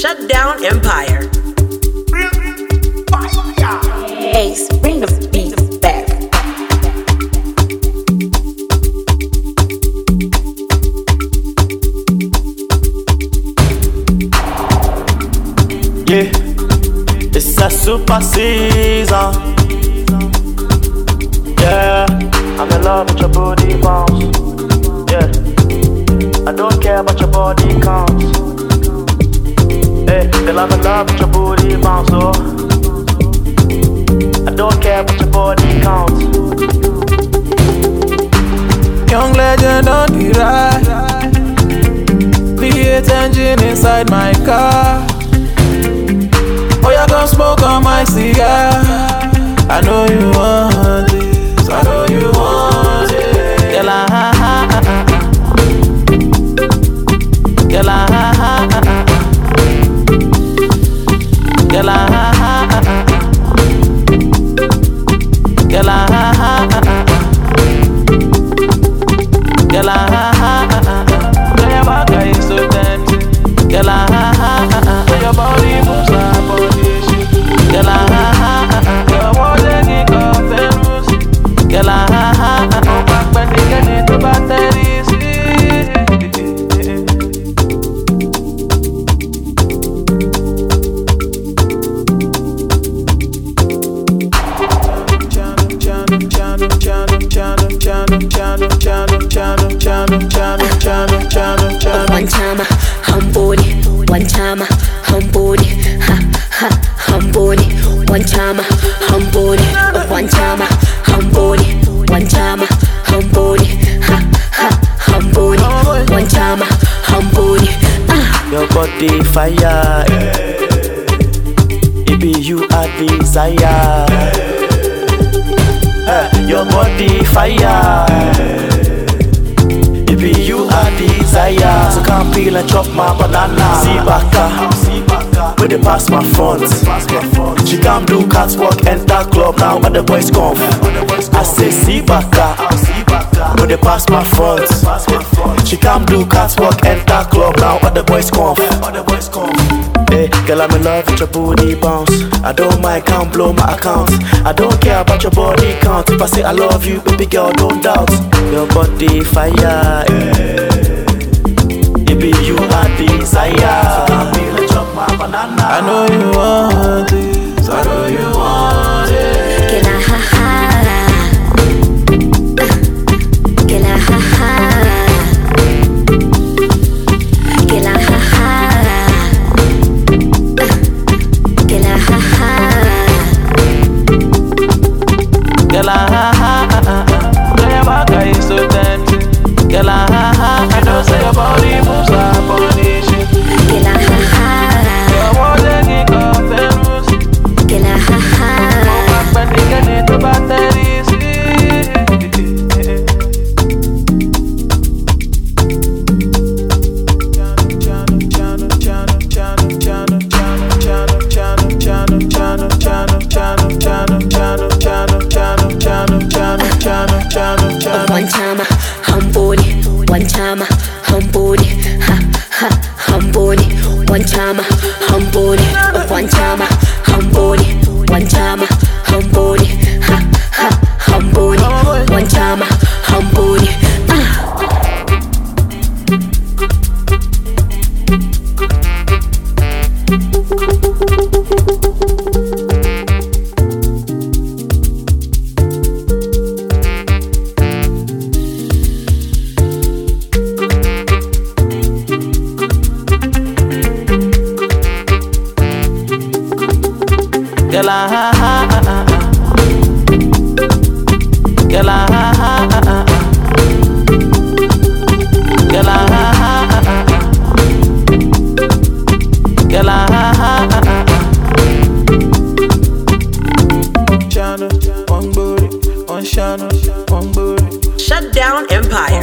Shut down Empire. Ace, bring the beat back. Yeah, it's a super season. Yeah, I'm in love with your booty bounce. Yeah, I don't care about your body counts. Hey, girl, I'm in love with your booty bounce, oh. I don't care about your body counts. Young legend on the ride. V8 engine inside my car. Oh, you gon' smoke on my cigar. I know you want this. I know you want it. Girl, girl, girl, your back is so tempting. Girl, your body moves like body shit. Girl, your body kick off and loose. Girl, oh back when they get into batteries. One time I'm booty, one time I'm booty, ha ha I'm booty. One time I'm booty, one time I'm booty, one time I'm booty, ha ha I'm booty. One time I'm booty. Your body fire, it be you I desire. Your body fire, it be you I desire. So can't peel and chop my banana. See baka, where they pass my front. She can't do catwalk, enter club now when the boys come. I say see baka, where they pass my front. She can't do catwalk, enter club now when the boys come. Hey, girl, I'm in love with your booty bounce. I don't mind, can't blow my account. I don't care about your body count. If I say I love you, baby girl, don't doubt. Your body fire, it be you I desire. So can't be like chop my banana. I know you want this. I know you want it. Get a ha ha. Get a ha ha. Get a ha ha. Get a ha ha. Girl, your back is so tempting. Girl, I know say your body moves like body shit. Get a ha ha. Your body kick off and loose. Get a ha ha. Oh, back when they get into batteries. One time I'm booty, one time I'm booty, ha ha I'm booty. One time I'm booty, one time I'm booty, one time I'm booty, ha ha I'm booty. One time I'm booty. Girl, girl, Shut down Empire.